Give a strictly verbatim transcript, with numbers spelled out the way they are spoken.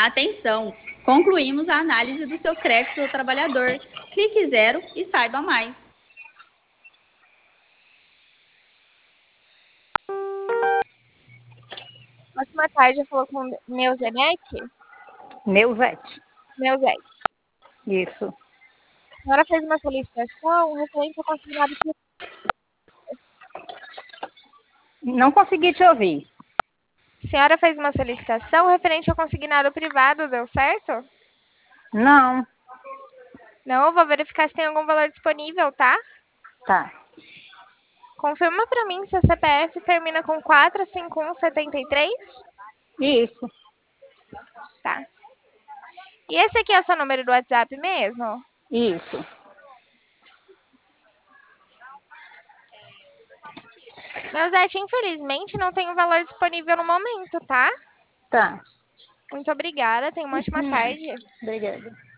Atenção! Concluímos a análise do seu crédito do trabalhador. Clique zero e saiba mais. Ótima tarde, falou com Neuzenete? Neuzete. Neuzete. Isso. A senhora fez uma solicitação referente ao consignado privado. Não consegui te ouvir. A senhora fez uma solicitação referente ao consignado privado, deu certo? Não. Não, vou verificar se tem algum valor disponível, tá? Tá. Confirma para mim se o C P F termina com quatro cinco um sete três. Isso. Tá. E esse aqui é o seu número do WhatsApp mesmo? Isso. Neuzete, infelizmente não tem um valor disponível no momento, tá? Tá. Muito obrigada, tenha uma ótima tarde. Obrigada.